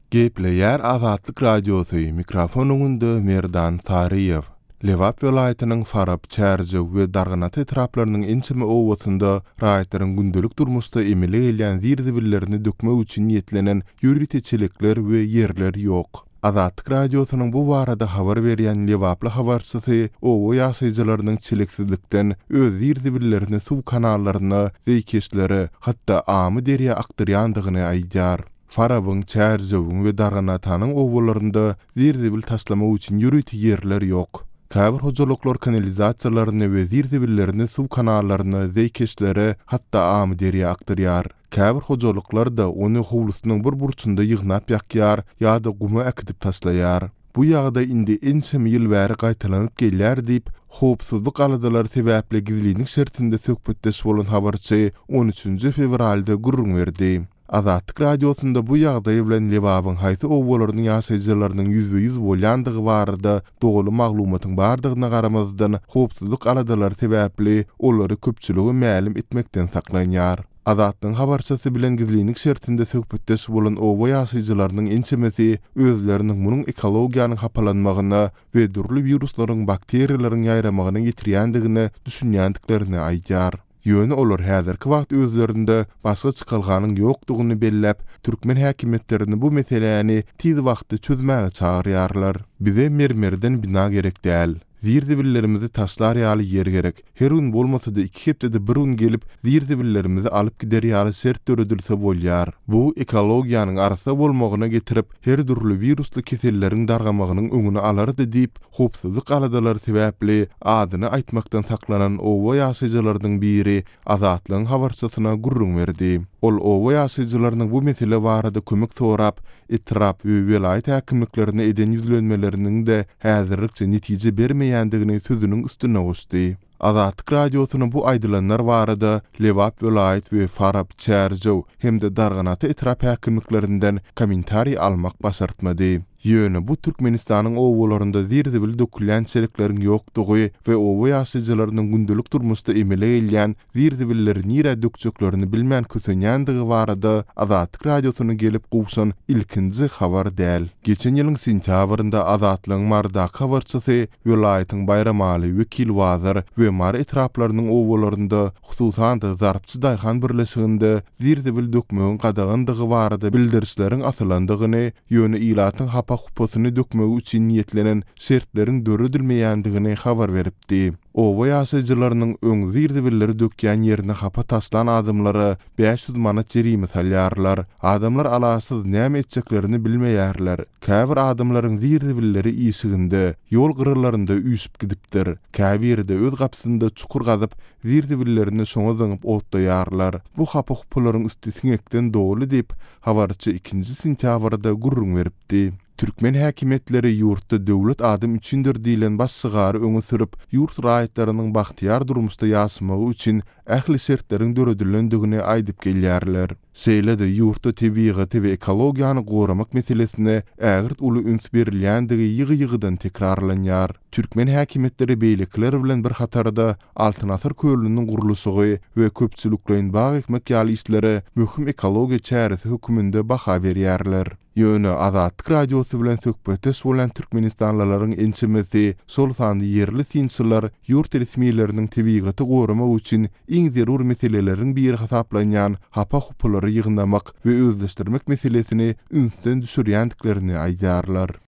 Gepleyer Azatlyk Radiosu mikrofonunda Merdan Tariyev. Lewap vilayatynyň Farab, Çärje we Darganaty etraplarynyň ençime owasynda raýatlaryň gündelik durmuşda emele gelýän zirziwillerini dökmek üçin niýetlenen ýürüteçilikler we ýerler ýok. Azatlyk Radiosynyň bu barada habar berýän Lewaply habarçysy owa ýaşaýjylarynyň çeleksizlikden öz zirziwillerini suw kanallaryna, zeýkeşlere, hatda amy derýä akdyrýandygyny aýdýar. Farabın, Çärjewin we Darganatanyň owalarynda zirziwil taşlamak üçin ýürüti ýerler ýok. Käbir hojalyklar kanalizasiýalaryny we zirziwillerini suw kanallaryna, zeýkeşlere, hatda amy derýä akdyrýar. Käbir hojalyklar da ony howlusynyň bir burçynda ýygnap ýakýar ýa-da gumy äkidip taşlaýar. Bu ýagda indi ençem ýyl bäri gaýtalanyp gelýär diýip howpsuzlyk aladalar sebäpli gizlilik şertinde söhbetdeş bolan habarçy 13 fevralda gurrun berdi. Azatlyk Radiosunda bu ýagdaý bilen Lewabyň haýsy owalarynyň ýaşaýjylarynyň 100% bolýandygy barada dogry maglumatyň bardygyna garamazdan howpsuzlyk aladalar sebäpli olary köpçüligi mälim etmekden saklanýar. Azatlyň habarçysy bilen gizlilik şertinde söhbetdeş bolan owa ýaşaýjylarynyň ençemesi özleriniň munyň ekologiýanyň hapalanmagyna we durly wiruslaryň, bakteriýalaryň ýaýramagyna ýetirýändigini düşünýändiklerini aýdýar. Ýöne olar häzirki wagt özlerinde başga çykylganyň ýokdugyny belläp, türkmen häkimetlerini bu meseleni tiz wagtda çözmäge çagyrýarlar. Bize mermerden bina gerek däl. Zirziwillerimizi taşlar ýaly yer gerek. Her gün bolmasa-da 2 hepdede bir gün gelip zirziwillerimizi alyp gider ýaly sert döredilse bolýar. Bu ekologiýanyň arsa bolmagyna getirip her türlü virusly keselleriň dargamagynyň öňüni alardy diýip howpsuzlyk aladalar sebäpli adyny aýtmakdan saklanan owa ýaşaýjylarynyň biri Azatlyň habarçysyna gurrun berdi. Ol owa ýaşaýjylarynyň bu mesele barada kömek sorap, etrap we vilayat häkimliklerine eden ýüzlenmeleriniň de häzirlikçe netije bermeýändigini sözüniň üstüne goşdy. Azatlyk Radiosynyň bu aýdylanlar barada Lewap vilayat we Farab, Çärjew hemde Darganaty etrap häkimliklerinden kommentari almak başartmady. Ýöne bu Türkmenistanyň owalarynda zirziwil dökülýän çelekleriň ýokdugy we owa ýaşaýjylarynyň gündelik durmuşda emele gelýän zirziwilleri nire dökjeklerini bilmän kösenýändigi barada Azatlyk Radiosyna gelip gowşan ilkinji habar däl. Geçen ýylyň sentýabrynda Azatlyň Mardak habarçysy vilayatyň Bayramaly wekil wazir we mar etraplarynyň owalarynda hususan da Zarpçy daýhan birleşiginde zirziwil dökmegiň gadagandygy barada bildirişleriň asylandygyny, ýöne ilatyň hupasyny dökmek üçin niýetlenen şertlerin döredilmeýändigini habar beripdi. Owa ýaşaýjylarynyň öň zirziwilleri dökýän ýerine hapa taşlan adamlara 500 manat jerime salýarlar. Adamlar alasyz näme etjeklerini bilmeýärler. Käbir adamlaryň zirziwilleri işiginde, ýol gyrlarynda üýsüp gidipdir. Käbirde öz gapsynda çukur gazyp zirziwillerini şoňa zyňyp otlaýarlar. Bu hapa hupalaryň üstü siňekden dogly diýip habarçy 2 sentýabrda gurrun beripdi. Türkmen häkimetleri ýurtda döwlet adam üçindir diýilen başsygary öňe sürüp, ýurt raýatlarynyň bahtiýar durmuşda ýaşamagy üçin ähli şertleriň döredilendigini aýdyp gelýärler. Şeýle-de ýurtda tebigaty we ekologiýany goramak meselesine ägirt uly üns berilýändigi ýygy-ýygydan tekrarlanýar. Türkmen häkimetleri beýlikler bilen bir hatarda Altyn Asar köylüniň gurulşygy we köpçüliklerin bagy ekmek ýaly işlere möhüm ekologiýa çäresi höküminde baha berýärler. Ýöne Azatlyk Radiosy bilen söhbetdeş bolan türkmenistanlylaryň ençemesi şol sandy ýerli tinçiler ýurt resmiýetleriniň tebigaty goramak üçin iň zerur meseleleriň biri hasaplanýan hapa hupalary ýygnamak we özleşdirmek meselesini ünsden düşürýändiklerini aýdýarlar.